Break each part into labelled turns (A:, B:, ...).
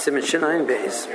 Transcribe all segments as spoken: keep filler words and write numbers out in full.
A: Simon Shinayin Beis.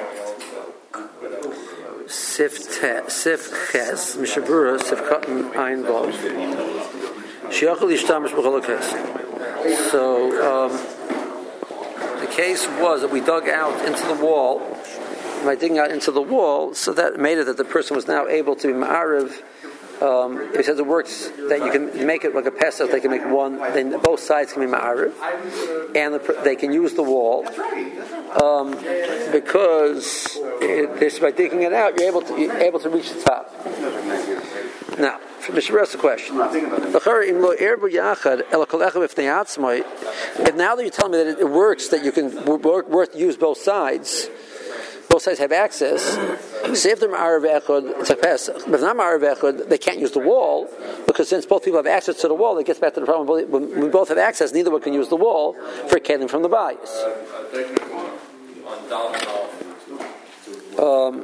A: Sif Sif Ches Mishabura Sif Cotton Ein Vol. Shiachal Yishtamish B'Chol HaKes. So um, the case was that we dug out into the wall. By digging out into the wall, so that made it that the person was now able to be ma'ariv. Um, it says it works that you can make it like a pesach. They can make one. Then both sides can be ma'ariv, and the, they can use the wall um, because it, this, by digging it out, you're able to you're able to reach the top. Now, for Mister Rest, the question: if now that you're telling me that it works, that you can work, work use both sides. Both sides have access. Say if they're ma'ariv echad, it's a pesach. But if not ma'ariv echad, they can't use the wall because since both people have access to the wall, it gets back to the problem. When we both have access, neither one can use the wall for kelim from the bias. Um,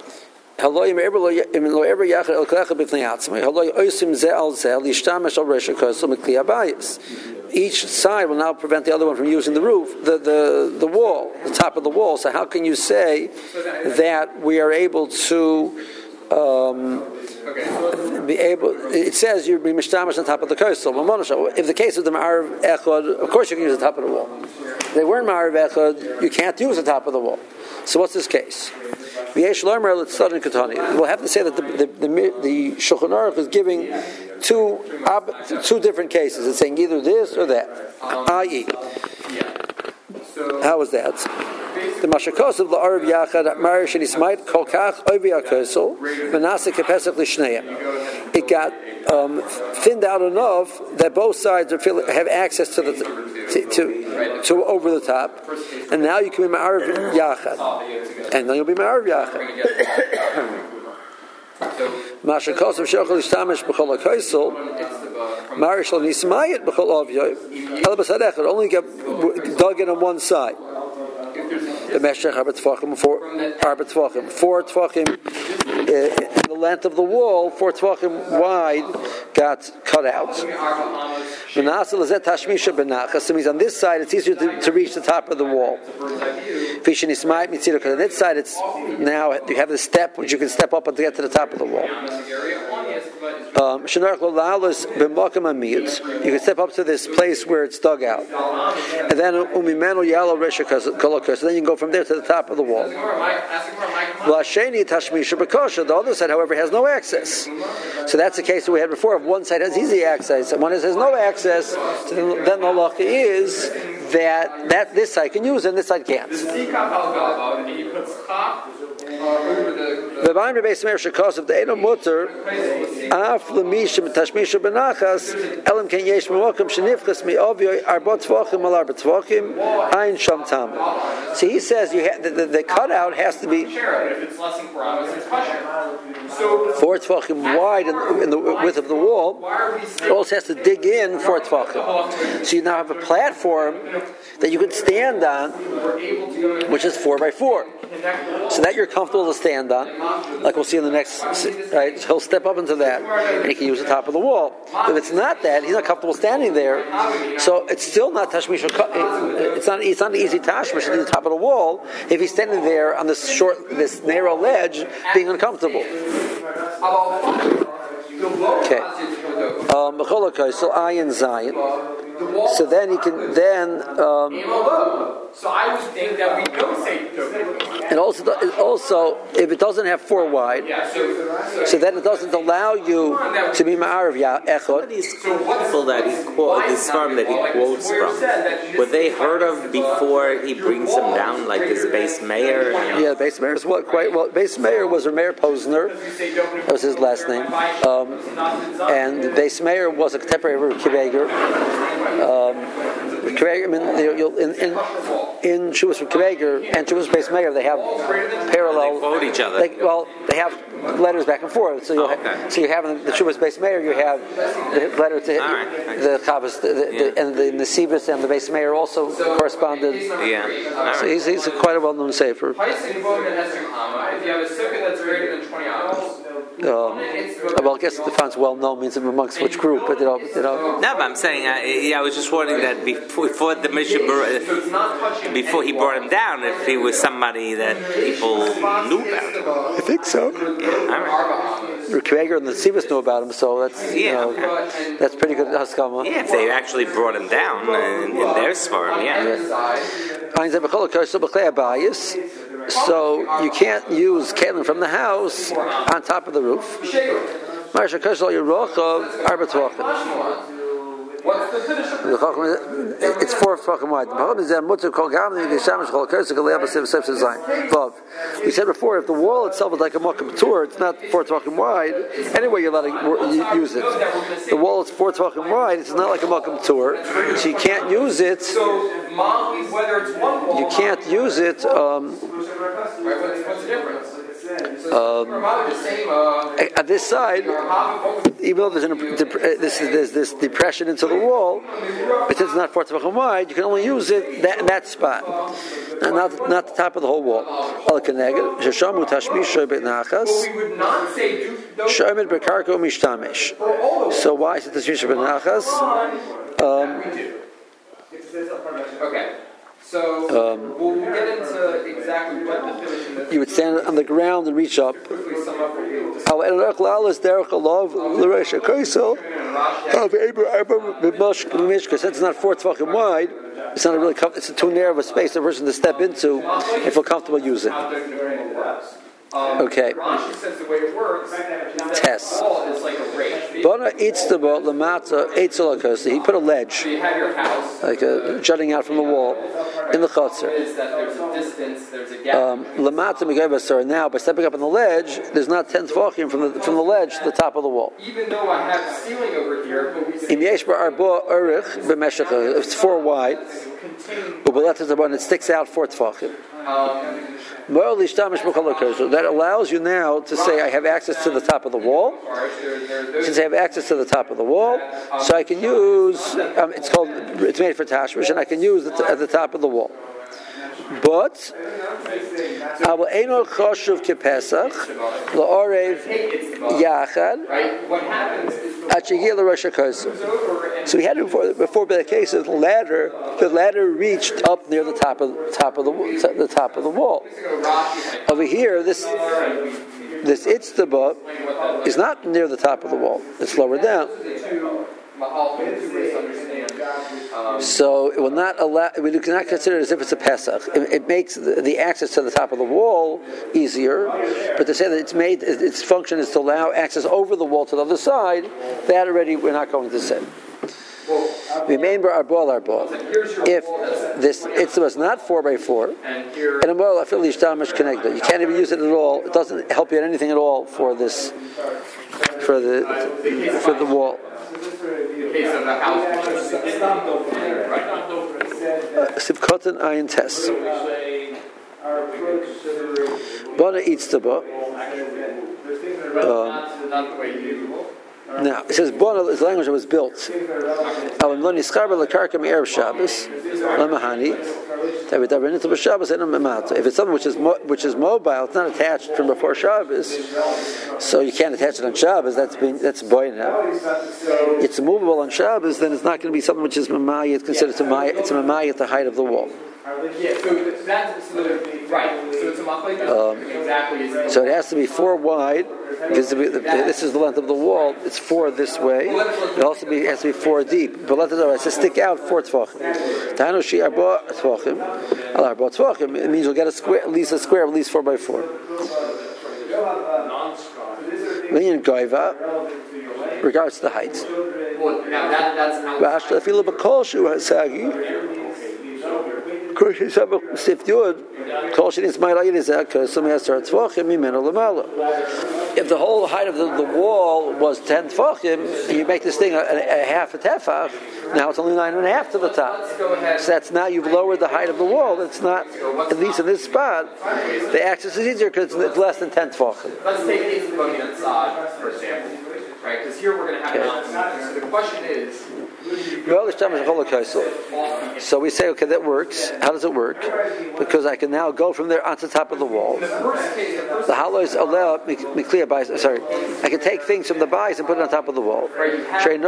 A: each side will now prevent the other one from using the roof, the, the, the wall, the top of the wall. So how can you say that we are able to um, be able? It says you'll be mishtamish on top of the kosel. If the case of the ma'ariv echad, of course you can use the top of the wall. If they weren't ma'ariv echad, you can't use the top of the wall. So what's this case? We'll have to say that the the, the, the Shulchan Aruch is giving two two different cases. It's saying either this or that. that is, how is that? The mashakos of the Arav Yachad Marish and Ismail Kolkach Ovi Akosel Manasa Kepesach Lishneim. It got um, thinned out enough that both sides are feel, have access to the to, to to over the top, and now you can be Ma'arav Yachad, and then you'll be Ma'arav Yachad. Mashakos of Shechol Ishtamish B'Chol HaKosel Marish Lo Nismayit B'Chol Avyoy Elabas only get dug in on one side. The Meshach Arba Tvachim, four Arba Tvachim, four Tvachim in the length of the wall, four Tvachim wide got cut out. Menasel Lazet Tashmisha Benachas. So means on this side it's easier to, to reach the top of the wall. Fishin Ismail Mitzira, because on this side it's now you have the step which you can step up and to get to the top of the wall. Um, you can step up to this place where it's dug out, and then umimenu yalo resha. So then you can go from there to the top of the wall. The other side, however, has no access. So that's the case that we had before. If one side has easy access and one has no access, so then, then the halacha is that, that this side can use and this side can't. The Bible base meir shekos of the Eino Mutter af lemishim tashmisha benachas elam ken yesh memokim shenifchas me'ovyo arbot tvachim al arbot tvachim ein sham tam. So he says you ha- the, the, the cutout has to be four tvachim wide in, in the width of the wall. It also has to dig in four tvachim. So you now have a platform that you can stand on, which is four by four. So that you're comfortable to stand on, like we'll see in the next, right? So he'll step up into that, and he can use the top of the wall. If it's not that, he's not comfortable standing there, so it's still not tashmish. It's not. It's not an easy tashmish to the top of the wall if he's standing there on this short, this narrow ledge, being uncomfortable. Okay. Um, so ayin zayin. So then he can then. Um,
B: so I would think that we don't say.
A: And also, also, if it doesn't have four wide, so then it doesn't allow you to be ma'arav echad.
C: These people that he quotes, this farm that he quotes from, were they heard of before he brings them down, like his base mayor?
A: Yeah, the base mayor is what quite well. Base mayor was Rameir Posner. That was his last name. Um, and the base mayor was a contemporary of Kiveger. Um, I mean, in in in Shuvas from Kiveger and Shuvas base mayor, they have parallel.
C: They quote each other.
A: They, well, they have letters back and forth. So you oh, okay. ha- so you have in the Shuvas base mayor, you have the letter to right. the Chavas, the, the, yeah. the, and the Nesivus and the base mayor also corresponded.
C: Yeah. Right.
A: So he's he's a quite a well-known sefer.
B: If you have a sukkah that's greater than twenty amos,
A: Um, well, I guess the font's well known means amongst which group, but you know, you know.
C: No, but I'm saying, uh, yeah, I was just wondering that before, before the Mishabura, before he brought him down, if he was somebody that people knew about.
A: I think so.
C: Yeah, all right.
A: Kreger and the Sivas knew about him, so that's you
C: Yeah,
A: know,
C: okay.
A: that's pretty good haskama.
C: Yeah, if they actually brought him down in, in their svarim, yeah.
A: So you can't use kalim from the house on top of the roof. It's four tvachim wide. We said before, if the wall itself is like a makam tour, it's not four tvachim wide. Anyway, you're allowed to use it. The wall is four tvachim wide. It's not like a makam tour, so you can't use it. You can't use it. Um,
B: What's the difference?
A: Um, at this side, even though there's, an, this, there's this depression into the wall, but since it's not four tvachim wide, you can only use it that in that spot, and not not the top of the whole wall. So why is it tashmisha b'nachas?
B: Okay. So um, we'll get into exactly what definition this
A: you would stand on the ground and reach up. Since it's not four tvachim wide, it's not a really com- it's too narrow of a space for a person to step into and feel comfortable using. Okay.
B: Rashi says the way it works is that
A: Test.
B: the wall is like a rake.
A: Bona itztaba lamata eitzolakos. He put a ledge,
B: So you have your house,
A: like a, jutting out from the wall, in the chutzner.
B: is that there's a distance, there's a gap.
A: Um, Lamata megavasar. Now, by stepping up on the ledge, there's not ten tvachim from the from the ledge to the top of the wall.
B: Even though I have a ceiling over here, but we say
A: Im yesh ba'arba urich b'meshacha. It's four wide, but b'letas it sticks out four tvachim.
B: um,
A: That allows you now to say, I have access to the top of the wall. Since I have access to the top of the wall, so I can use, um, it's called, it's made for tashmish, and I can use it at the top of the wall. But, Eno choshuv kepesach, la'orev yachad,
B: right? What happens is
A: achigil l'rosh hakosim. So we had it before, before by the case of the ladder, the ladder reached up near the top of top of the the top of the wall. Over here, this this itztaba is not near the top of the wall; it's lower down. So it will not allow. We cannot consider it as if it's a Pesach. It, it makes the, the access to the top of the wall easier, but to say that it's made, its function is to allow access over the wall to the other side, that already we're not going to say. Remember our ball, our ball. If this it was not four by four, and a ball I feel connected, you can't even use it at all. It doesn't help you at anything at all for this, for the for the wall. Sivkotan ayin tes. Bona eats the bo. Now it says bona is the language that was built. If it's something which is mo- which is mobile, it's not attached from before Shabbos, so you can't attach it on Shabbos. That's been that's boy now. It's movable on Shabbos, then it's not going to be something which is mamaya. It's considered mamaya. It's a mamaya at the height of the wall.
B: Yeah, so that's so the, right. So it's a machlekes. Um, exactly.
A: So it has to be four wide because this is the length of the wall. It's four this way. It also be, has to be four deep. But let it has to stick out four tvachim. Tanu shi arba tvachim. Al arba tvachim. It means you'll get a square, at least a square, at least four by four. Linyan goiva, regards to the height.
B: Well, now that, that's
A: Rashi feel about shu hasagi. If the whole height of the, the wall was ten tefachim, and you make this thing a, a, a half a tefach, now it's only nine and a half to the top. So that's now you've lowered the height of the wall. It's not, at least in this spot, the access is easier because it's less than ten tefachim.
B: Let's take the Bonian side, for example, right? Because here we're going to have okay. an opposite. So the question is,
A: So we say, okay, that works. How does it work? Because I can now go from there onto the top of the wall. The hollow is allow clear by. Sorry, I can take things from the bias and put it on top of the wall. So if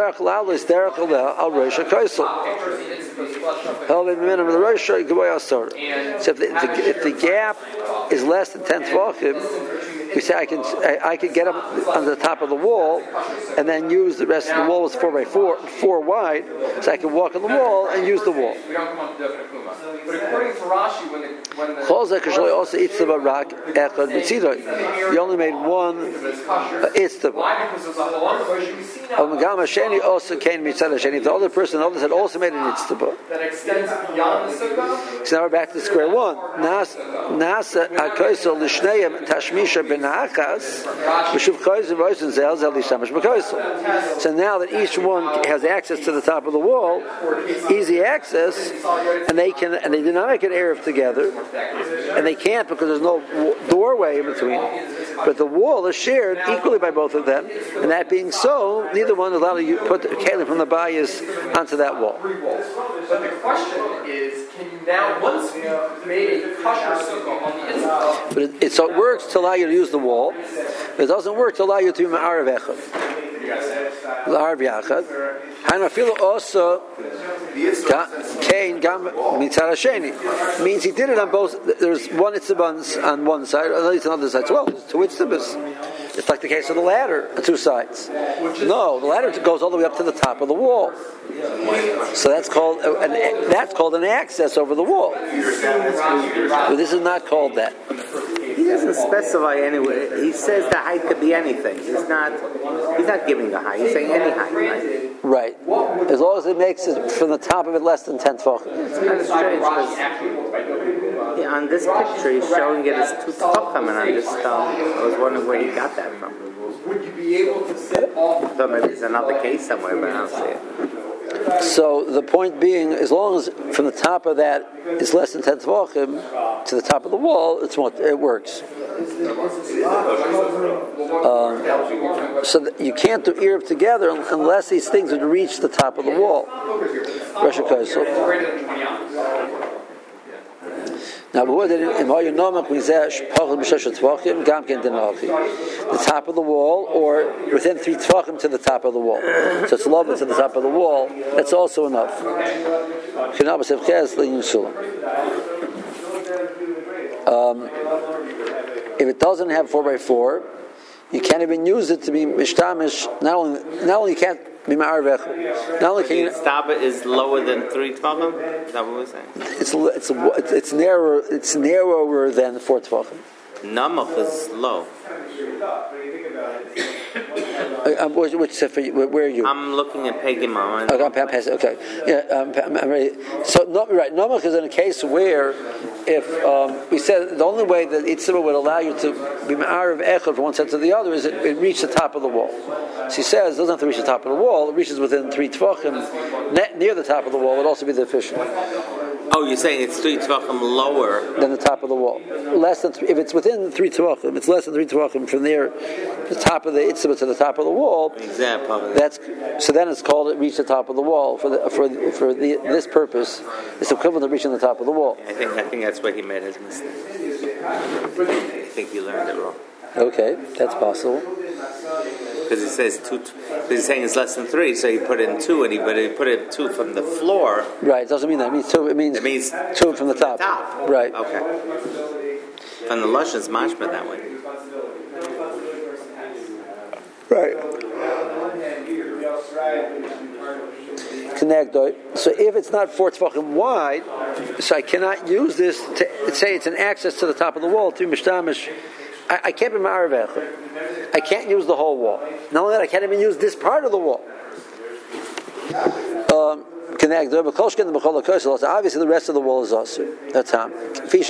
A: the, if the, if the gap is less than ten tvachim, we say I can I, I can get up on the top of the wall and then use the rest of the wall is four by four, four wide, so I can walk on the wall and use the wall.
B: We don't come up to definite kluma. But according to Rashi, when the when the
A: also eats the barak echad mitzidoi. You only made one uh, itztaba.
B: why? Because there's a halach where you see now
A: Al-Magama Sheni also came mitzad Sheni. The other person, the other had also made an itztaba.
B: that extends beyond the sukkah.
A: So now we're back to square one. Nasa hakoisel l'shneiim tashmisha benachas v'shuv koisel v'oisin zel zel l'shtamish b'koisel. So now that each one has access to the top of the wall, easy access, and they can and they do not make an eruv together, and they can't because there's no doorway in between. But the wall is shared equally by both of them, and that being so, neither one is allowed to put the kalim from the bias onto that wall.
B: But the question is, can you now, once we made a kosher sukkah on the inside,
A: But it, it, so it works to allow you to use the wall, but it doesn't work to allow you to be ma'arav echad. Ma'arav yachad. Hanafilu also kain gam mitzad hasheni. Means he did it on both. There's one itzibans on one side, and it's on the other side as well. There's two itzibans. It's like the case of the ladder, on two sides. No, the ladder goes all the way up to the top of the wall. So that's called an, that's called an access over the wall. But this is not called that.
D: He doesn't specify anyway. He says the height could be anything. He's not. He's not giving the height. He's saying any height. Right?
A: Right. As long as it makes it from the top of it less than ten tefachim.
D: It's kind of strange because yeah, on this picture he's showing it as two tefachim, and on this stone, I was wondering where he got that from.
B: would you be able to sit off?
D: So maybe it's another case somewhere, but I don't see it.
A: So the point being, as long as from the top of that is less than ten tefachim to the top of the wall, it's what it works. Um, so that you can't do eruv together unless these things would reach the top of the wall. Rosh Hashanah. Now, the top of the wall, or within three tefachim to the top of the wall. So it's lower to the top of the wall. That's also enough. Um, if it doesn't have four by four, you can't even use it to be mishtamish. Not only, not only you can't be ma'arvech. Not only can you.
C: Staba is lower than three tefachim. Is that what we're saying?
A: It's it's it's, it's narrower. It's narrower than four tefachim.
C: Namach is low.
A: Um, which, which sefer? Where are you?
C: I'm looking at Pegimah.
A: Okay, I'm passing. Okay, yeah, um, I'm ready. So, no, right, Namach is in a case where, if um, we said the only way that Itzibah would allow you to be ma'arav echad from one side to the other is it, it reached the top of the wall. So he says it doesn't have to reach the top of the wall; it reaches within three tefachim, near the top of the wall would also be deficient.
C: Oh, you're saying it's three tefachim lower
A: than the top of the wall. Less than three, if it's within three tefachim, it's less than three tefachim from there, the top of the Itzibah to the top of the wall.
C: Exactly.
A: That's so. Then it's called it reach the top of the wall for the, for for the, this purpose. It's equivalent to reaching the top of the wall.
C: I think I think that's where he made his mistake. I think he learned it wrong.
A: Okay, that's possible.
C: Because he says two. Because he's saying it's less than three, so he put in two, and he but he put in two from the floor.
A: Right. It doesn't mean that. It means two. It means,
C: it means
A: two from the top.
C: The top.
A: Right.
C: Okay. From the lush is mashma that way.
A: Right. Connect. So if it's not four tefachim wide, so I cannot use this to say it's an access to the top of the wall to mishtamish. I, I can't be ma'arav echad. I can't use the whole wall. Not only that, I can't even use this part of the wall. Um, Connect. Obviously, the rest of the wall is also. That's how. Since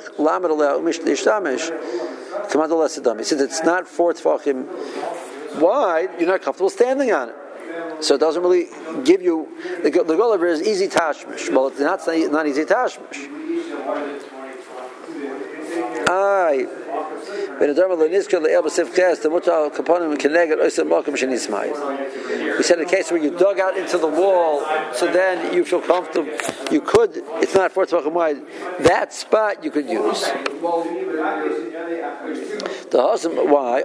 A: it's not four tefachim wide, you're not comfortable standing on it. So it doesn't really give you the the goal of it is easy tashmish. Well, it's not not easy tashmish. Aye. We said the case where you dug out into the wall, so then you feel comfortable. You could, it's not four tvachim wide, that spot you could use. The husband, why?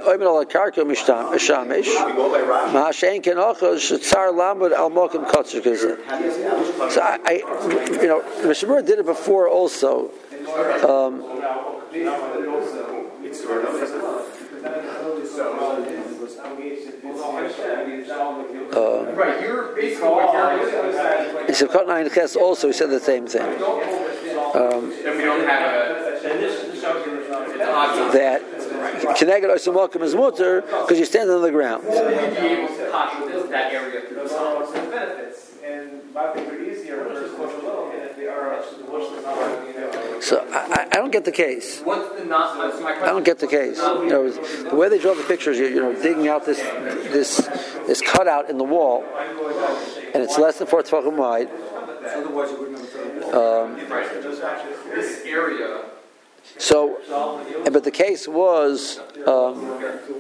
A: So I, I you know, Mishabur did it before also. Um, Uh,
B: right, you're basically what you're
A: in Sivkot Nine Ches also he said the same thing. Um,
B: and we don't have a
A: that Keneged Oisem Malkim is mutter because you're standing on the ground.
B: Will we be able to touch that area through the
E: benefits? And Baptists are easier versus Kosher and if they are
A: So I, I don't get the case.
B: What's the not? So my question
A: I don't get the case. You know, the way they draw the pictures, you, you know, digging out this this this cutout in the wall, and it's less than four tefachim wide. Um,
B: this area.
A: So, but the case was. Um,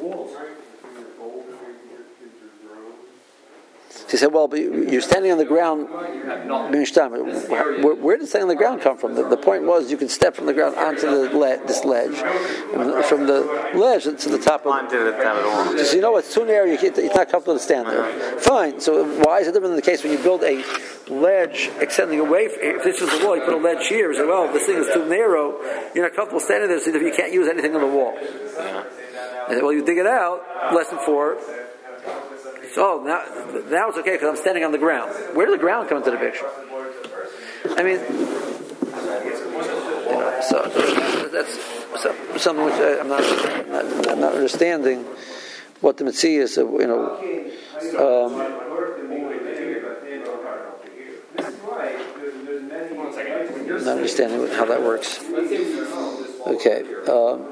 A: He said, well, but you're standing on the ground. Where, where did standing on the ground come from? The, the point was you could step from the ground onto the le- this ledge. From the ledge to the top of
C: the wall.
A: So you know it's too narrow, you can't, it's not comfortable to stand there. Fine. So why is it different in the case when you build a ledge extending away? If this was the wall, you put a ledge here. You say, well, this thing is too narrow. You're not comfortable standing there, so you can't use anything on the wall. And well, you dig it out, less than four. So now, now it's okay because I'm standing on the ground. Where did the ground come into the picture? I mean, you know, so that's so, something which I, I'm not, not, I'm not understanding what the mitzvah is. You know, um, I'm not understanding how that works. Okay. Um,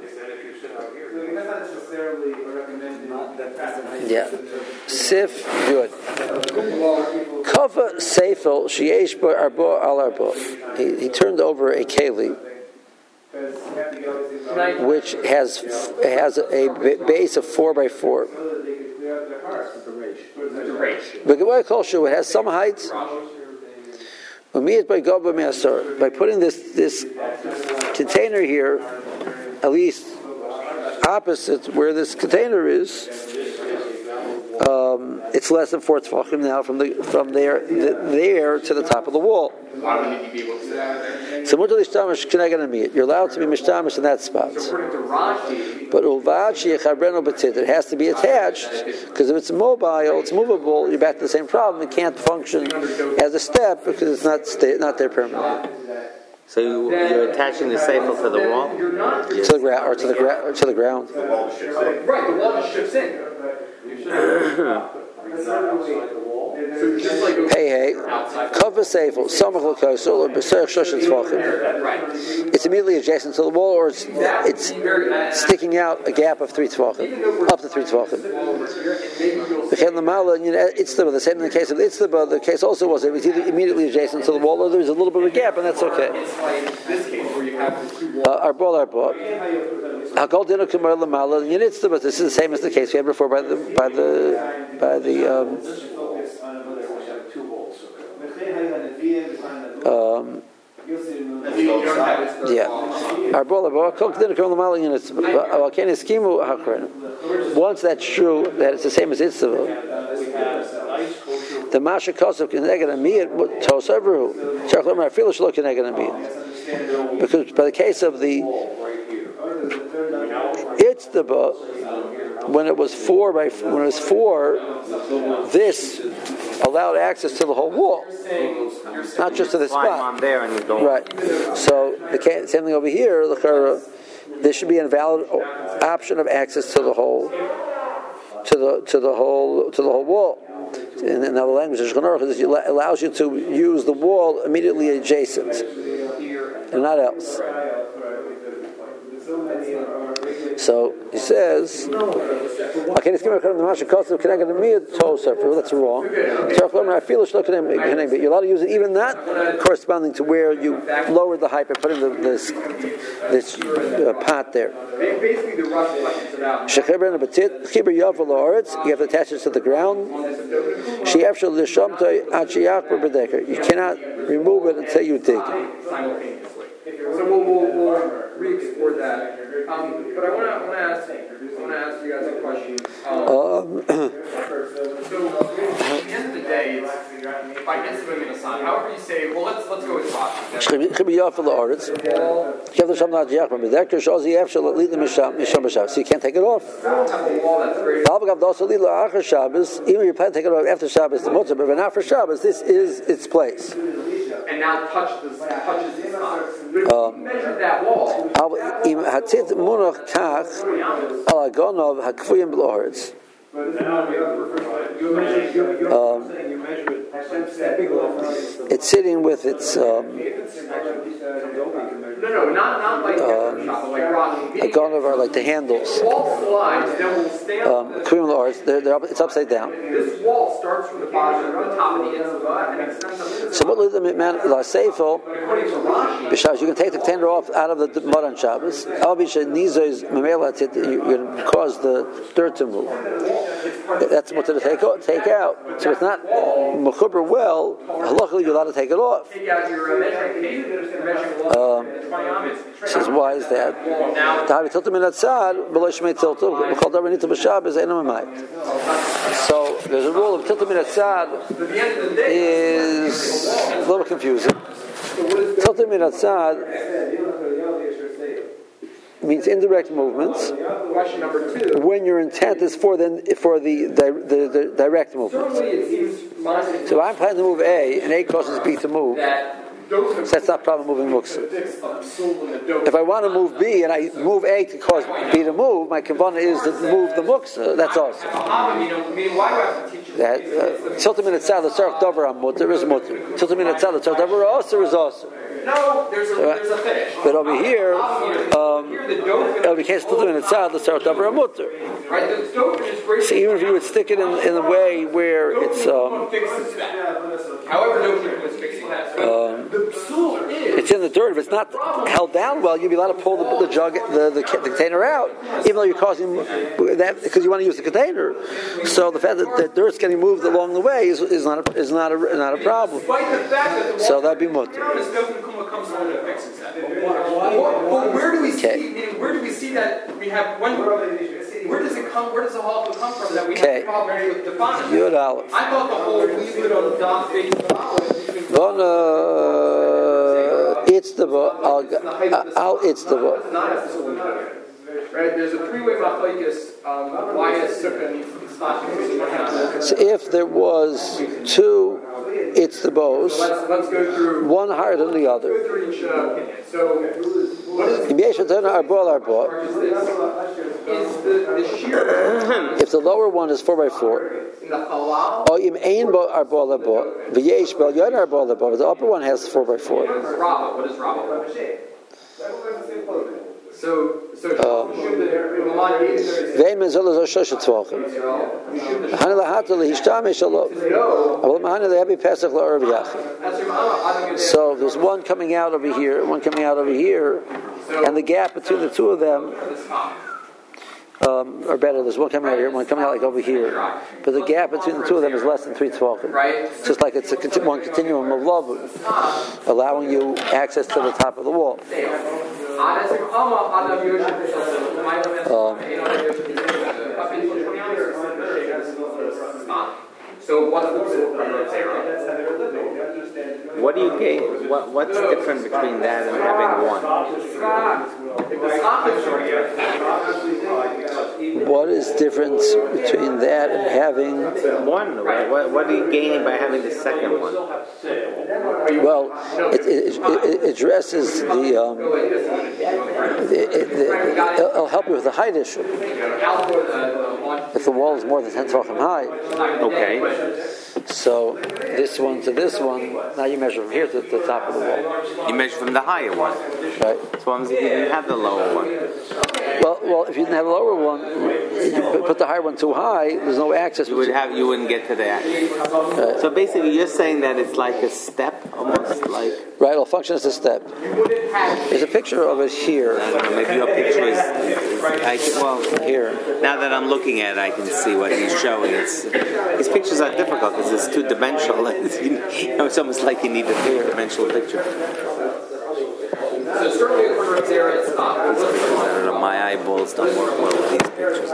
A: Yeah. Sif, good. Kava Seifel, Sheyesh Bo Arbo Al Arbo. He turned over a keli, which has has a base of four by four. But it has some height. By putting this this container here, at least opposite where this container is, um, it's less than four tefachim now from the from there the, there to the top of the wall. So you're allowed to be mishtamish in that spot. But it has to be attached because if it's mobile, it's movable. You're back to the same problem. It can't function as a step because it's not stay, not there permanently.
D: So you, you're attaching the seifel to the wall?
A: Yes. To the ground, or to the ground, or to the ground.
B: Right, the wall just shifts in.
A: Hey, hey, cover seifel, samach l'kosel, or b'serich shoshet tzvachim. It's immediately adjacent to the wall, or it's, it's sticking out a gap of three tzvachim, up to three tzvachim. It's the same in the case of the itztaba. The case also was it was either immediately adjacent to the wall, or there was a little bit of a gap, and that's okay. Our ball, our ball. Hakol dinu kumar lamala. This is the same as the case we had before by the by the by the. Um, Um, yeah. Once that's true, that it's the same as Itzavah, the Masha Kosov can negate a miyat tosavru. Because by the case of the Itzavah, when it was four by when it was four, this allowed access to the whole wall, not just to the spot.
D: There and you don't.
A: Right. So the same thing over here. There should be a valid option of access to the whole, to the to the whole to the whole wall. In another language, it allows you to use the wall immediately adjacent, and not else. So he says, okay, let's give him the Masha Kosev, can I get a mere Tosef? Well, that's wrong. I feel it's looking at me, but you're allowed to use it even that corresponding to where you lowered the height by putting the, this this uh, pot there.
B: Basically, the rough questions about.
A: You have to attach it to the ground. You cannot remove it until you dig.
B: Simultaneously. So we'll, we'll, we'll re-explore that. Um, but I want to want to ask I want to ask you guys a question. Um, so at the end of the day, it's, if I get something in a sign, however you say, well, let's let's go with Rashi.
A: So you can't take it off. Even if you plan to take it off after Shabbos, the motzah, but not for Shabbos, this is its place.
B: And now touch the touches the spot. But if you measure that wall,
A: um, it's sitting with its um,
B: no, no, not not like
A: um,
B: like Rocky.
A: a gonov, like the handles.
B: The wall slides, then we'll stand.
A: Um, they're, they're up, it's upside down.
B: This wall starts from the bottom, the top of the inside, and extends up to the
A: so what the man la seifel?
B: according to Rashi,
A: You can take the container off out of the mud on Shabbos. You're going to cause the dirt to move. That's what to take out. Take out. So it's not mechuber well. Luckily, you're allowed to take it off.
B: take out your measuring tape, your measuring wall,
A: Um, says why is that? So there's a rule of tiltum min atzad is a little confusing. Tiltum min atzad means indirect movements.
B: Question number two.
A: When your intent is for the for the the, the, the direct movements. So I'm planning to move A, and A causes B to move. So that's not problem moving muktzah. If I want to move B and I move A to cause B to move, my kavanah is to move the muktzah. That's awesome. That tiltum min atzad l'tzarich davar hamutar is mutar. Tiltum min atzad l'tzarich davar ha'asur is asur.
B: No, there's a, there's a finish.
A: But over here, um, it'll be case tiltum min atzad l'tzarich davar hamutar.
B: Right, the dope is great.
A: So even if you would stick it in in a way where it's um,
B: however, no is fixing that.
A: um, it's in the dirt. If it's not held down well, you'd be allowed to pull the, the jug, the, the, the container out, even though you're causing that because you want to use the container. So the fact that the dirt's getting moved along the way is, is not a, is not a, not a problem. So that'd be mutter.
B: But where do we
A: Okay.
B: see? Meaning, where do we see that we have when? Where does it come? Where does the halacha come from that we
A: Okay.
B: have problems with defining?
A: Yud Aleph.
B: I thought the whole leave it on the dot thing.
A: Gonna it's the book. I'll it's the book.
B: Right, there's a three-way machlokes. Um, why is sukkah needs to be stopped?
A: So if there was two, it's the bows.
B: So let's let's go through.
A: One higher than the other.
B: Go through each uh, opinion. So what is
A: If
B: is the the shear
A: the lower one is four by four,
B: in the halal?
A: or im ein bo arbol labo, v'yesh bel yon arbol labo. The upper one has four by four.
B: Rabba. What is Rabba? So so
A: Um, Vein mezol zo shosh tzvachim. Hani lahatel lehishtamesh alo. Avol mahani lehabi pesach la'orv yachid. So there's one coming out over here, one coming out over here, and the gap between the two of them um, are better. There's one coming out here, one coming out like over here, but the gap between the two of them is less than three tzvachim.
B: Right.
A: It's just like it's a conti- one continuum of love, allowing you access to the top of the wall. Um,
B: So what's the
D: What do you gain? What What's different between that and having one?
A: What is difference between that and having
D: One. What, what are you gaining by having the second one?
A: well, it, it, it, it addresses the, um, the, it, the it'll help you with the height issue. If the wall is more than ten tefachim high,
D: Okay.
A: So this one to this one, now you measure from here to the top of the wall.
C: You measure from the higher one.
A: Right.
C: So what happens if you didn't have the lower one?
A: Well, well, if you didn't have a lower one, you put the higher one too high. There's no access.
C: You would have. You wouldn't get to that.
A: Right.
C: So basically, you're saying that it's like a step, almost like.
A: Right. It'll function as a step. There's a picture of it here.
C: I don't know. Maybe your picture is. I can, well,
A: here.
C: Now that I'm looking at it, I can see what he's showing. It's these pictures are difficult because it's two dimensional. You know, it's almost like you need a three dimensional picture.
B: So certainly according to there, it's not.
C: I don't know, my eyeballs don't work well with these pictures.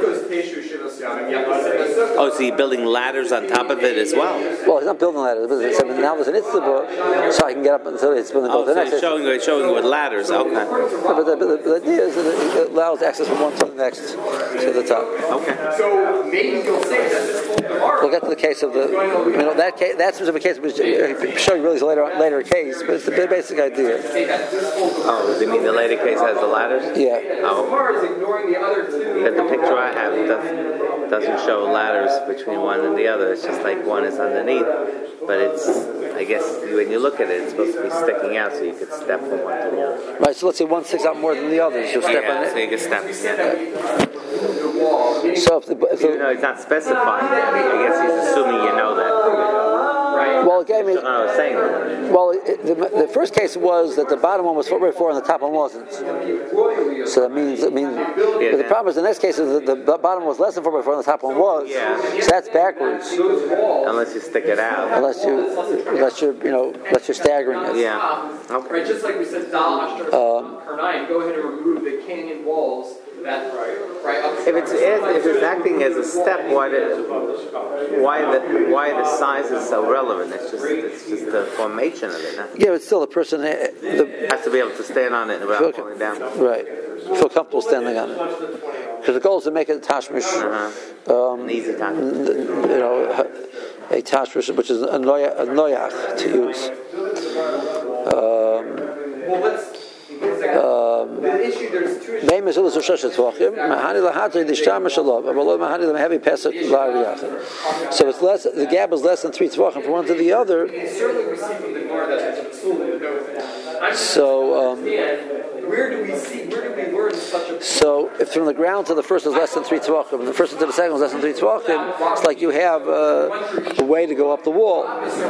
C: Oh, so you're building ladders on top of it as well?
A: Well, he's not building ladders, but it's, now there's an itztaba, so I can get up until it's building
C: Oh,
A: the
C: so
A: next.
C: it's showing, it's showing you with ladders, okay.
A: But the, the, the idea is that it allows access from one to the next to the top.
C: Okay.
B: So maybe you'll say that this whole Gemara.
A: We'll get to the case of the, you know, that case, that specific case, which uh, show you really is a later, later case, but it's the basic idea.
C: Oh, do you mean the later case has the ladders?
A: Yeah.
C: Oh.
B: Gemara is ignoring the other two.
C: But the picture I have doesn't, doesn't show ladders between one and the other. It's just like one is underneath. But it's, I guess, when you look at it, it's supposed to be sticking out so you could step from one to the other.
A: Right, so let's say one sticks out more than the others. You'll step
C: yeah,
A: on it.
C: so you can step. Yeah.
A: So if the, if the,
C: Even though it's not specified, I guess he's assuming you know that.
A: well, again, I mean,
C: I was saying that.
A: well, it, the, the first case was that the bottom one was four by four and the top one wasn't. So that means, it means.
C: Yeah,
A: but the problem is the next case is that the, the bottom was less than four by four and the top one was.
C: Yeah.
A: So that's backwards.
C: Unless you stick it out.
A: Unless you, unless you're, you know, unless you're staggering it.
C: Yeah. Okay.
B: Right, just like we said, Dal Ashtar Karnaim, go ahead and remove the canyon walls. That right, right. Up
C: If it's if it's acting as a step, why the why the why the size is so relevant? It's just it's just the formation of it. Huh?
A: Yeah, but still the person uh, the,
C: Has to be able to stand on it without falling down.
A: right, feel comfortable standing on it. Because the goal is to make it a tashmish,
C: Uh-huh.
A: um,
C: An easy time.
A: you know, a tashmish which is a noyach, a noyach to use. Um,
B: well, let's.
A: Um,
B: the issue, there's two issues.
A: Beim is alles so shashat tvachim, mahani lahatri the shtam shalom, but lo mahani the heavy pesach la'ariyach. So it's less. The gap is less than three tvachim from one to the other.
B: Certainly, we see from the Gemara that it's absolutely no thing.
A: So, um,
B: where do we see? Where do we learn such a?
A: so if from the ground to the first is less than three tvachim, and the first to the second is less than three tvachim, it's like you have uh, a way to go up the wall.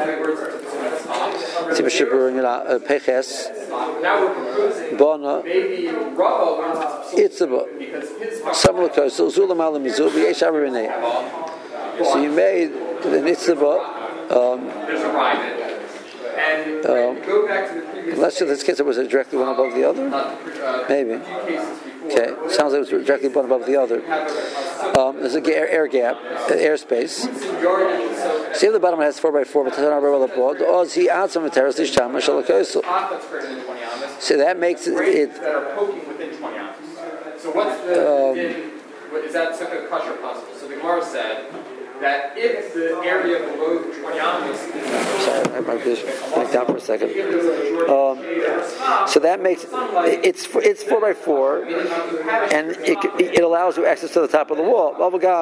A: Tzibashibur, you know, peches,
B: Now we're proposing
A: bana,
B: maybe Rava learns it's
A: itzaba,
B: because his
A: some of the so zulam alam mizu, v'yesh arinei. So you made an itzaba. Um,
B: there's a rhyme. And
A: Um,
B: go back to the previous.
A: Unless in this case it was directly one above the other, maybe. Okay, sounds like it was directly one above the other. Um, there's a air, air gap, uh, air space. See if the bottom has four by four, but see that makes it. it
B: that are poking within twenty ounces. So what's the? Um, is that such a kosher possible? So the Gemara said that if the area below the twenty ounces is
A: sorry, I might just back down for a second. Um, so that makes it's it's four by four, and it it allows you access to the top of the wall.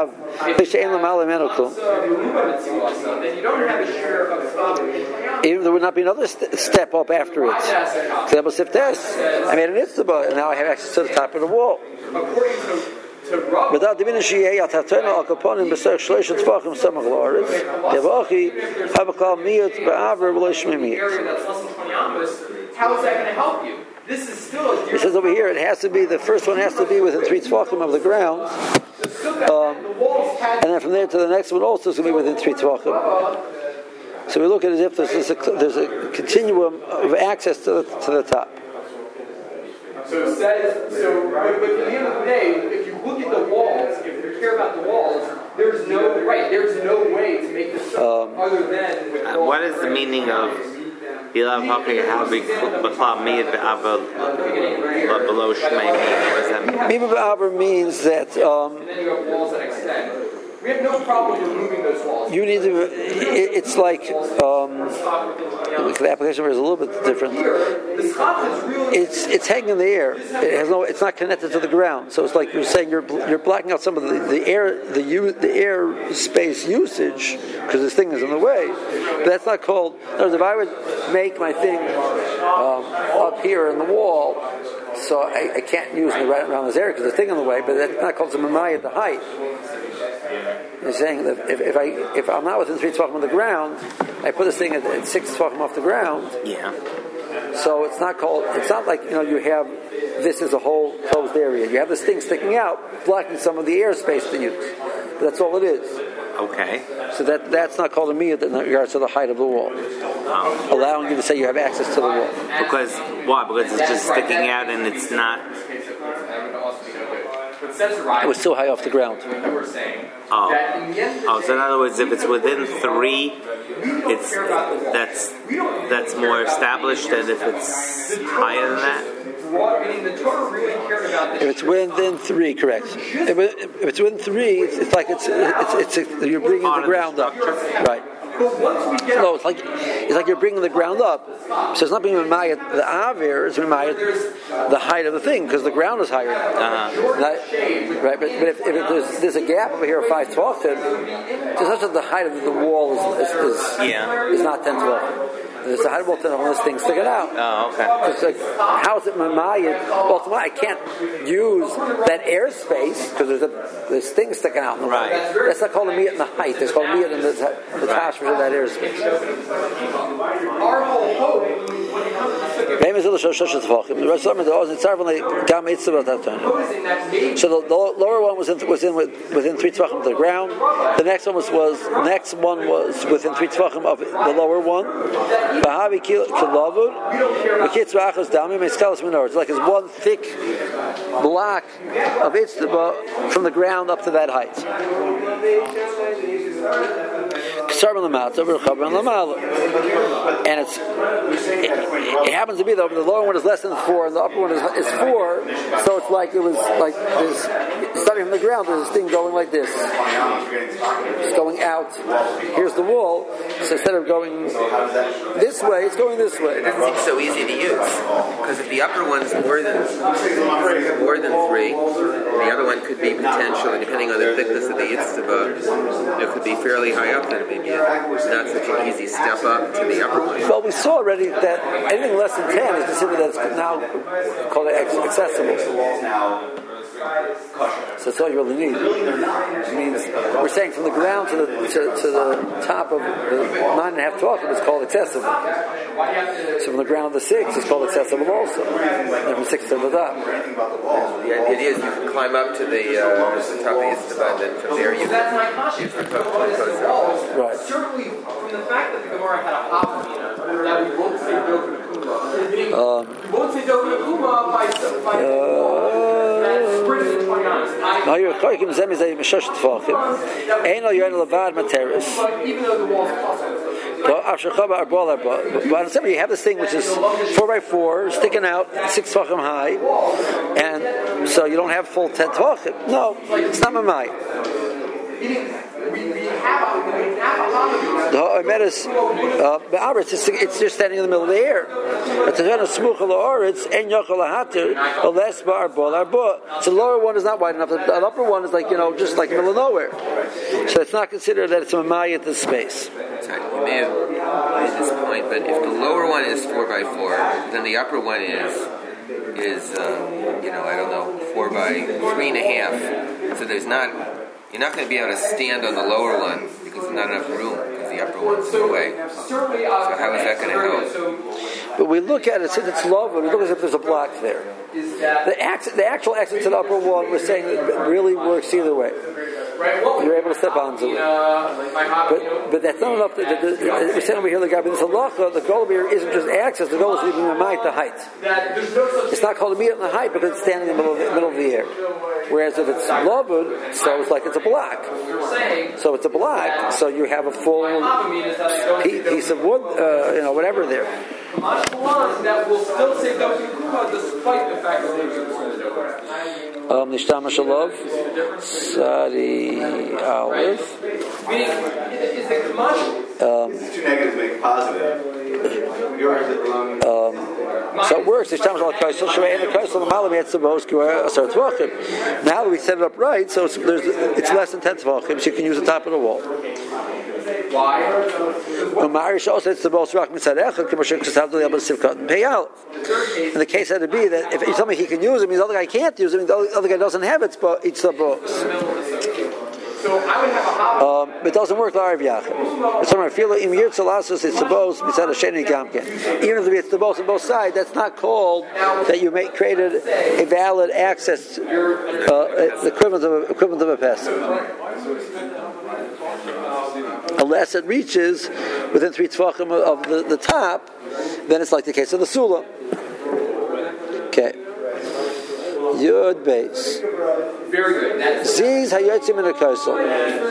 B: then you don't have a share of
A: Even there would not be another st- step up after it. Example, if this, I made an itztaba, and now I have access to the top of the wall.
B: according to
A: Without diminishing yeh al tatena al kaponim b'serch shlosh tzvachim samach la'aretz yavachi havakal miyut ba'aver v'lo shmei miyut.
B: How is that going to help you? This is still a
A: It says over here, it has to be, the first one has to be within three tzvachim of the ground, um, and then from there to the next one also is going to be within three tzvachim. So we look at it as if there's a, there's a continuum of access to the, to the top.
B: So it says, so, but, but at the end of the day, if you look at the walls, if you care about the walls, there's no, right, there's no way to make this um, other than with
C: uh, what is the meaning of Ilav Haki Habi B'Kla Miyad B'Ava Below Shmei Miyad? What does that mean?
A: Miyad B'Ava means that, um,
B: and then you have walls that extend. we have no problem removing those walls.
A: You need to. It, it's like um, the application is a little bit different. It's it's hanging in the air. It has no. It's not connected to the ground. So it's like you're saying you're you're blocking out some of the, the air the u, the air space usage because this thing is in the way. But that's not called. In other words, if I would make my thing um, up here in the wall, so I, I can't use it right around this area because the thing in the way. But that's not called Zemamai at the height. You're saying that if, if I if I'm not within three tvachim of the ground, I put this thing at, at six tvachim off the ground.
D: Yeah.
A: So it's not called. It's not like you know you have this is a whole closed area. You have this thing sticking out, blocking some of the airspace to use. But that's all it is.
D: Okay.
A: So that that's not called a miyut in regards to the height of the wall,
D: Oh.
A: allowing you to say you have access to the wall.
D: Because why? Because it's just sticking out and it's not.
A: It was still high off the ground.
D: Oh. Oh. So in other words, if it's within three, it's that's that's more established than if it's higher than that.
A: If it's within three, correct. If, it, if it's within three, it's, it's like it's it's, it's, it's you're bringing the ground up, right? No, it's like it's like you're bringing the ground up. So it's not being Mimayat the Avir, it's Mimayat the height of the thing because the ground is higher.
D: Uh-huh.
A: Not, right, but, but if, if it, there's, there's a gap over here of five twelve, it's not that the height of the wall is is, is,
D: Yeah.
A: is not ten twelve. There's a high wall ten when this thing's sticking out.
D: Oh, okay.
A: It's like, how is it Mimayat? Well, I can't use that airspace because there's a this thing sticking out in the way.
D: Right.
A: That's not called a miyat in the height. It's called a miyat in the, the
D: Right.
A: tashmish of that airspace.
B: Our whole hope when it comes to the
A: Name is Ilashosh Shosh Tzvachim. The rest of them are it's Sarvan Gam Eitzah at that time.
B: opposing that maybe
A: So the, the lower one was in was in with, within three tzvachim of the ground. The next one was was the next one was within three tzvachim of the lower one. Bahavi kilavud. Mikitz v'achos dami meskalas minor. It's like it's one thick block of itztaba from the ground up to that height. And it's it, it happens to be that the lower one is less than four and the upper one is, is four, so it's like it was like this starting from the ground. There's this thing going like this, it's going out. Here's the wall, so instead of going this way, it's going this way.
F: It doesn't seem so easy to use because if the upper one's more than more than three, the other one could be potentially, depending on the thickness of the yitztaba, it could be fairly high up. Then maybe it's not such an easy step up to the upper one.
A: Well, we saw already that anything less than ten is considered that's now called accessible. So that's all you really need. It means we're saying from the ground to the to, to the top of the nine and a half twelve, it's called accessible. So from the ground to six, it's called accessible also. And from six to the top.
F: The idea is you can climb up to the, uh, the top of the yitztaba, and then from there you
B: that's
F: can
B: my conscience.
A: Right.
B: Certainly, from the fact that the Gemara had a hafamina, that we won't say Dofen Akuma.
A: Um,
B: we won't say Dofen Akuma by by that's pretty honest.
A: now you're koikim zem is a mishosh tfachim. Eino yoin levad materis.
B: But even though the walls are possible.
A: But instead you have this thing which is four by four, sticking out six tvachim high, and so you don't have full ten tvachim. No, it's not mamai. The Omedes, uh, it's, it's just standing in the middle of the air. But the So the lower one is not wide enough. The upper one is like, you know, just like in the middle of nowhere. So it's not considered that it's a mamai at this space.
F: Sorry, you may have made this point, but if the lower one is four by four, then the upper one is is um, you know, I don't know, four by three and a half. So there's not you're not going to be able to stand on the lower one because there's not enough room because the upper one's away. So how is that going to help?
A: But we look at it since it's low, but we look as if there's a block there. The, act, the actual exit to the upper one, we're saying that it really works either way. You're able to step onto it. But, but that's not enough. To, the, the, we're saying over here, the guy, but this halacha, the goal here isn't just access, the goal is to be mamait the height. It's not called a miyat in the height because it's standing in the middle of the, middle of the air. Whereas if it's lovud, so it's like it's a block. So it's a block, so you have a full piece of wood, uh, you know, whatever there.
B: Mashmalan that will still say Dokin Kuma despite the fact that there's a Dokin.
A: Um, Nishtamash Alav, Sadi Aleph.
B: Meaning, is the Kamash?
G: These two negatives make a positive.
A: Um, so it works. Nishtamash Alav Kaisel Shavei and the Kaisel the Malam Yetzavos Kiwa Asar Tvachim. Now that we set it up right, so it's, there's, it's less than ten Tvachim, so you can use the top of the wall.
B: Why?
A: Marish also it's the most rock mitzadech. Commercial have to be able to sivkat and pay out. And the case had to be that if you tell me he can use it, means the other guy can't use it, means the other guy doesn't have it. But it's the boss.
B: So I would have a
A: um, it doesn't work l'ariv yachid. It's somewhere feel im yirtz alasus it's the boss mitzad hasheni gamken. Even if it's the boss on both sides, that's not called that you make created a valid access, uh, the equivalent of a, equivalent of a pesach. Unless it reaches within three tefachim of the, the top, then it's like the case of the Sula. Okay. Yud base.
B: Very good.
A: Ziz hayotzim in a kosel.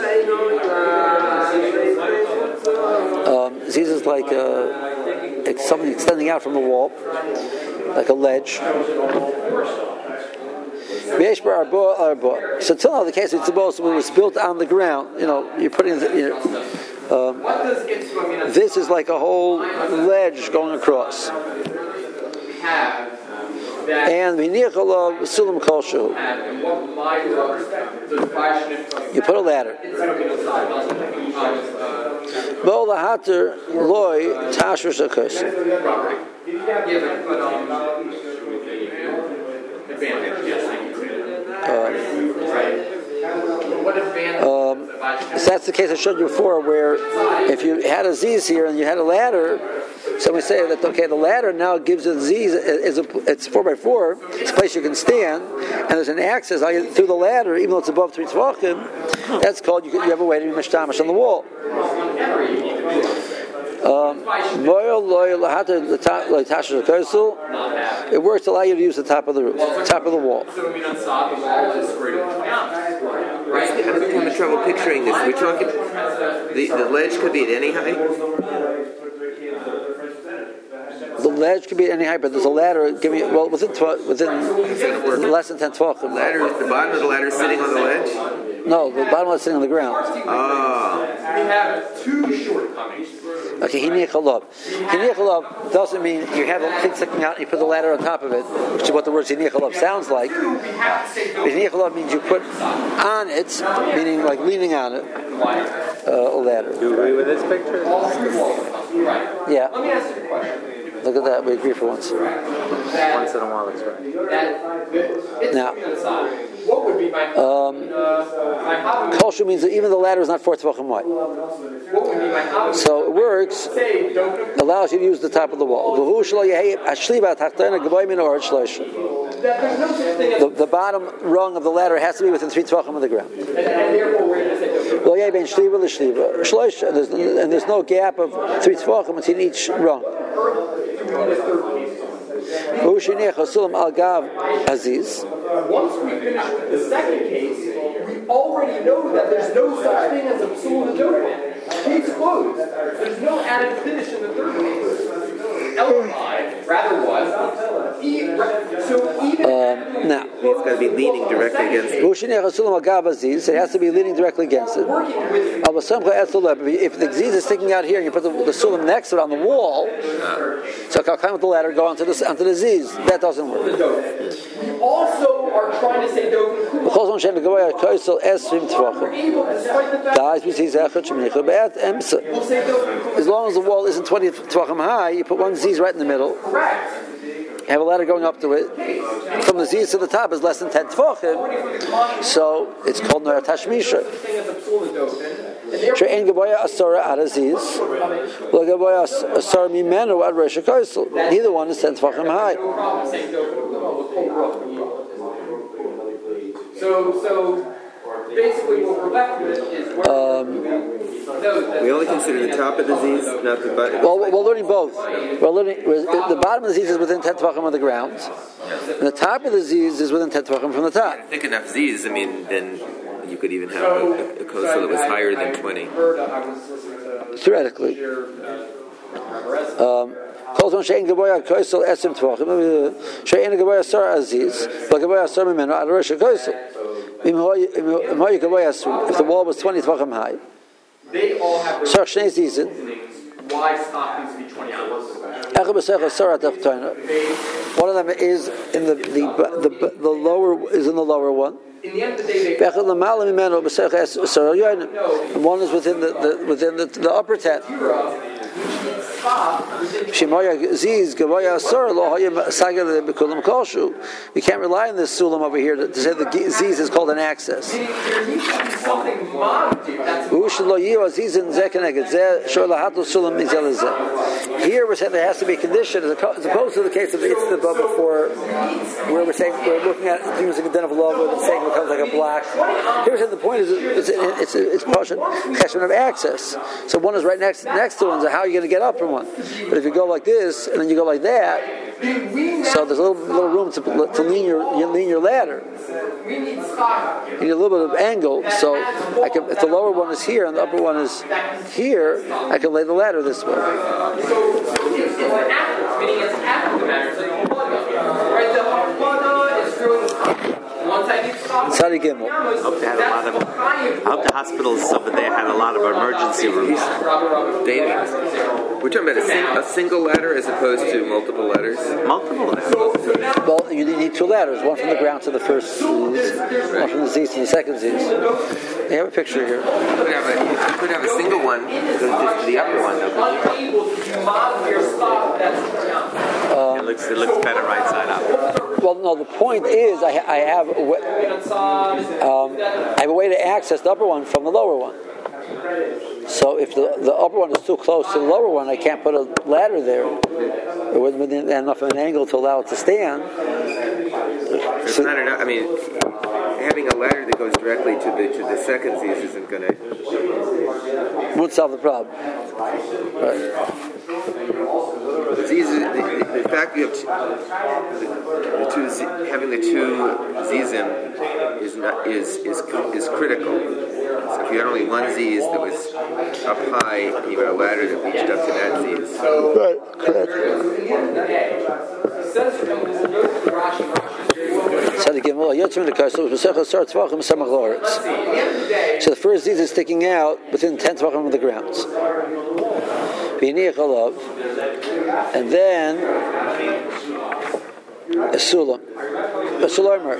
A: Um, Ziz is like a, it's something extending out from the wall, like a ledge. So till now the case of Tzibos was built on the ground. You know, you're putting, you know, um, this is like a whole ledge going across. And v'nichalav sulam kolshu. You put a ladder. Bo lahater loy tashrish akos. Um, so that's the case I showed you before, where if you had a ziz here and you had a ladder, so we say that okay, the ladder now gives a ziz is a, it's four by four, it's a place you can stand, and there's an access through the ladder, even though it's above three tvachim. That's called you, you have a way to be mishtamash on the wall. Um, it works to allow you to use the top of the roof, top of the wall.
F: Right? I'm having trouble picturing this. We're talking the, the ledge could be at any height.
A: The ledge could be at any height, but there's a ladder giving you, well within tw- within less than ten twelve. The
F: ladder, the bottom of the ladder is sitting on the ledge.
A: No, the bottom is sitting on the ground.
F: Oh.
B: We have two shortcomings.
A: Okay, hiniach alav. Hiniach alav doesn't mean you have a thing sticking out and you put the ladder on top of it, which is what the word hiniach alav sounds like. Hiniach alav means you put on it, meaning like leaning on it, uh, a ladder.
C: Do you agree with this picture?
A: Yeah.
B: Let me ask you a question.
A: Look at that, we agree for once.
C: Once in a while, it's right.
A: Now,
B: what would be my
A: um, Kolshu means that even the ladder is not four tvachim wide. So it works, allows you to use the top of the wall. The, the bottom rung of the ladder has to be within three tvachim of the ground. There's, and there's no gap of three tvachim between each rung. Once we finish the second case, we already know that there's no such thing as a psul l'dokin. Case closed. There's no added finish in the third case. Elmai rather was. So even um, now
F: it's got to be leaning directly against it.
A: So it has to be leaning directly against it. If the ziz is sticking out here and you put the, the sulam next to it on the wall, so I'll climb with the ladder, go onto the onto the ziz. That doesn't work.
B: You also are trying to say dokin
A: as long as the wall isn't twenty tvachim high, you put one ziz right in the middle. Have a ladder going up to it. From the ziz to the top is less than ten tvachim, so it's called noyat hashmisha. She'en geboya asara ad aziz, lo geboya asara mimenu ad resh hakoisel. Neither one is ten tvachim high.
B: So, so basically, what we're left with is where
A: um,
F: we only consider the top of the ziz, not the bottom.
A: Well, we're learning both. We're learning the bottom of the ziz is within ten tvachim of the ground, and the top of the ziz is within ten tvachim from the top.
F: I think enough ziz. I mean, then you could even have a, a kosel that was higher than twenty.
A: Theoretically. Um, Calls on Shein Gavoya Koisel Esim Tvachim. Shein Gavoya Sar Aziz. But Gavoya Sar Mimeno Adoresh Koisel. If the wall was twenty Tvachim high.
B: They all have
A: Sar Shnei Zizin.
B: why stock needs to be twenty ounces.
A: One of them is in the the the, the lower is in the lower one.
B: In the end of the day, they
A: And one is within the, the within the, the upper ten. You can't rely on this sulam over here to, to say the ziz is called an access. Here we're saying there has to be a condition as opposed to the case of the it's the before where we're saying we're looking at using a den of love and saying it becomes like a black. Here we're saying the point is it's it's it's, it's a question of access. So one is right next next to one, so how are you going to get up from one? But if you go like this and then you go like that, so there's a little, little room to, to lean your you lean your ladder. You need a little bit of angle. So I can, if the lower one is here and the upper one is here, I can lay the ladder this way.
B: So it's an after, meaning it's after the matter. So the right? The Havana is through the one side needs to stop.
A: Sadi Gimel.
D: I hope they had a lot of. I hope the hospitals over there had a lot of emergency rooms.
F: Dangerous. We're talking about a, sing, a single ladder as opposed to multiple ladders.
D: Multiple ladders.
A: Well, you need two ladders, one from the ground to the first Z's, one from the Z's to the second Z's. They have a picture here.
F: You could have a, you could have a single one that goes just to the upper one, though.
A: Um,
D: it looks it looks better right side up.
A: Well, no. The point is, I, I have a way, um, I have a way to access the upper one from the lower one. So if the, the upper one is too close to the lower one, I can't put a ladder there. It wouldn't be enough of an angle to allow it to stand.
F: It's
A: So,
F: not enough. I mean, having a ladder that goes directly to the to the second Z's isn't going to.
A: would solve the problem. Right.
F: The, Z's, the, the, the fact you have t- the, the two Z, having the two Z'im is not is is is critical. So if you had only one Z's that was up high, and you had a ladder that reached up to that Z's.
A: Right. Correct. So the first Z's is sticking out within ten tvachim of the grounds. And then a sulam. A sulamer.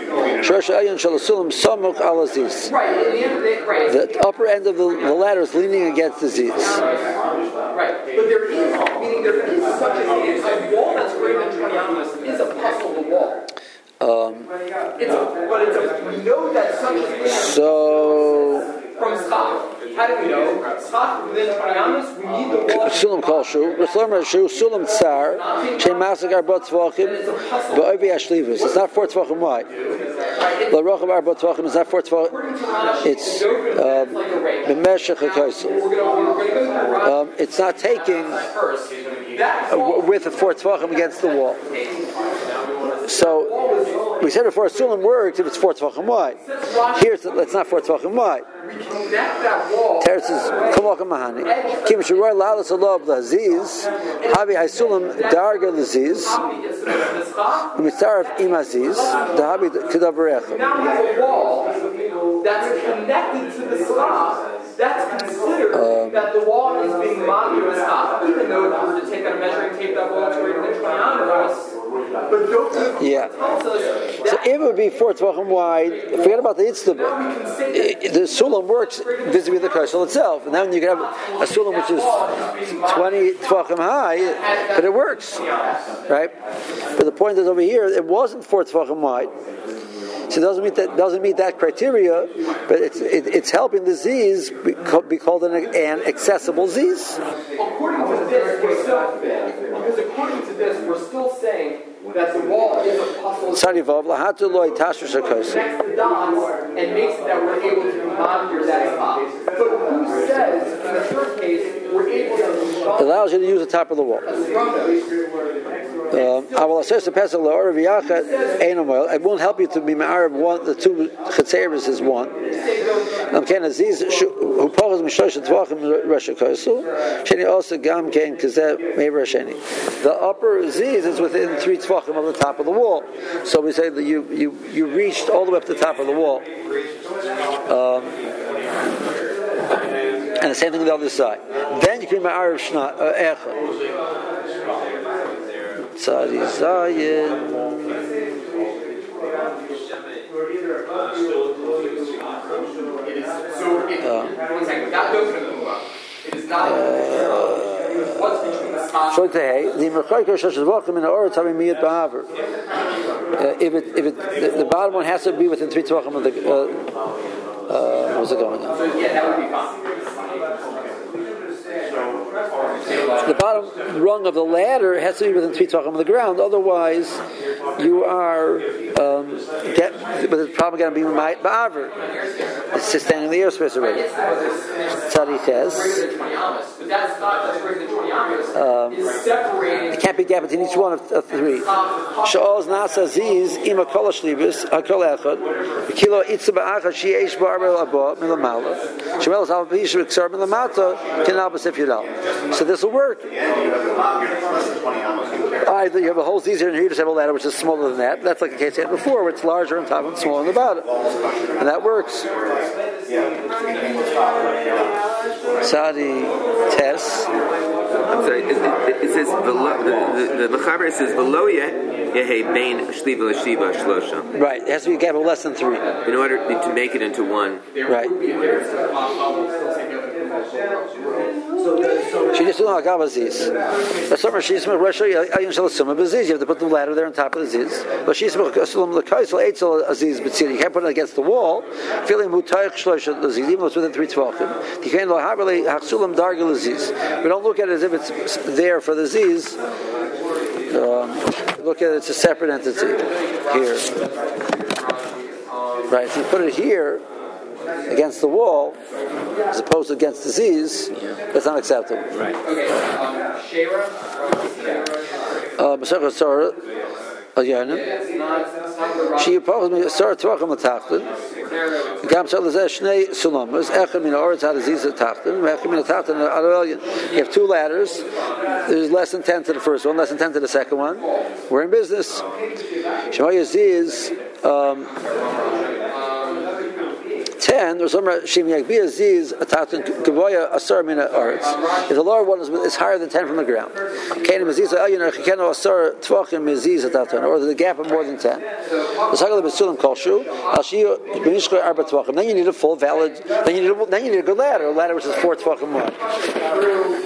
A: The upper end of the, the ladder is leaning against the Z's.
B: Right, but there is, meaning there is such a thing. A wall that's greater than twenty amos is a puzzle to wall.
A: Um,
B: it's a, but it's a, we know that such a thing.
A: So
B: from stock. How do we know? Stock within twenty amos, we need the wall.
A: Sulam kol shu, Sulam shu, Sulam tsar, shein masik arba tvachim, ba'ovi ashlivus. It's not four tvachim wide. The rochav arba tvachim is not four tvachim. It's b'meshech hakoisel. Um, it's not taking uh, with a four tvachim against the wall. So we said before, Sulam works if it's four tvachim wide. Here it's, it's not four tvachim wide. Teretz says, "Kamaka mahani." Kim shuroi lalas alav laziz, havi haisulam darga laziz, mitzaref imaziz, dahabi kedavarech.
B: Now we have a wall that's connected to the stock. That's considered um, that the wall is being mounted to the stock, even though if we were to take out a measuring tape that wall is greater than twenty amos. But don't
A: yeah. So if it would be four tvachim wide, forget about the itztaba. The sulam works vis-a-vis the karsel itself, and then you can have a sulam which is twenty tvachim high, but it works, right? But the point is over here, it wasn't four tvachim wide, so it doesn't meet that doesn't meet that criteria. But it's it, it's helping the z's be, be called an, an accessible z's.
B: According to this, we're still because according to this, we're still saying that the wall is a puzzle.
A: Sarivav lahatuloi tashush
B: connects the dots and makes it that we're able to monitor that spot. But who says in the third case we're able to?
A: It allows you to use the top of the wall. I will assess the pesach la'or v'yachat einam oil. It won't help you to be ma'arab one. The two chetzeres is one. Nam ken aziz who poses mishlosh tvachim Rosh Hashanah. Sheni also gam ken kazeh mever sheni. The upper aziz is within three tvachim of the top of the wall. So we say that you you you reached all the way up to the top of the wall. Um, and the same thing on the other side. Then you can ma'arab shna echad. Tzadi Zayin.
B: So, it, uh, one second, that goes to the Mula. It is not uh, what's between the spot.
A: So the Merchaiko Shashavakim in the Oretz Hamimiyat Ba'aver. If it if it the, the bottom one has to be within three tvachim of the uh, uh, what's it going on?
B: So yeah, that would be fine.
A: The bottom rung of the ladder has to be within three tvachim of the ground. Otherwise, you are um, get, but it's probably going to be ba'aver. It's just standing in the airspace already. Tzadi Ches. Um, it can't be gap between each one of, of three. Sha'oz nasa ziz ima kol hashlibis hakol echad kilo itza ba'achad sheyesh ba'arba l'abo milamala shemel zal b'ish v'ksar milamata kenal b'sef yudal. So this will work. Either you have a whole ziz here and here you just have a ladder which is smaller than that. That's like the case we had before, where it's larger on top and smaller on the bottom, and that works. Sadi Tes.
F: I'm sorry. It, it, it says below, the the Mechaber says below yehe bein shliva l'shiva shlosha.
A: Right. It has to be a gap of less than three
F: in order to make it into one.
A: Right. She just don't know how Aziz. That's what she's You have to put the ladder there on top of the Aziz. But she's Aziz. You can't put it against the wall. Feeling mutayich shlosh Aziz, even though it's within three tvachim. We don't look at it as if it's there for the Aziz. Um, look at it, it's a separate entity here. Right, if you put it here against the wall, as opposed to against the Z's, yeah. That's not acceptable.
F: Right.
B: Okay, um, Shera?
A: Masechah Sarah, Ayanim. She opposed me, Sarah Tvachim L'Tachtin. Gam Shal Lezeh Shnei Sulamas, Echad Min Ha'oretz Had Aziz L'Tachtin, Echad Min L'Tachtin Adavelian. You have two ladders. There's less than ten to the first one, less than ten to the second one. We're in business. Shema Yaziz, um, ten, there's some Shem Yagbi Aziz Atatan Gavoya Asar Mina Arts. If the lower one is, is higher than ten from the ground, Kanim Aziz Ayin Keno Asar Tvachim Aziz Atatan, or the gap of more than ten. The Sagal Besulim Kolshu Alshi Benishko Arba Tvachim. Then you need a full valid. Then you need a, then you need a good ladder, a ladder which is four Tvachim wide.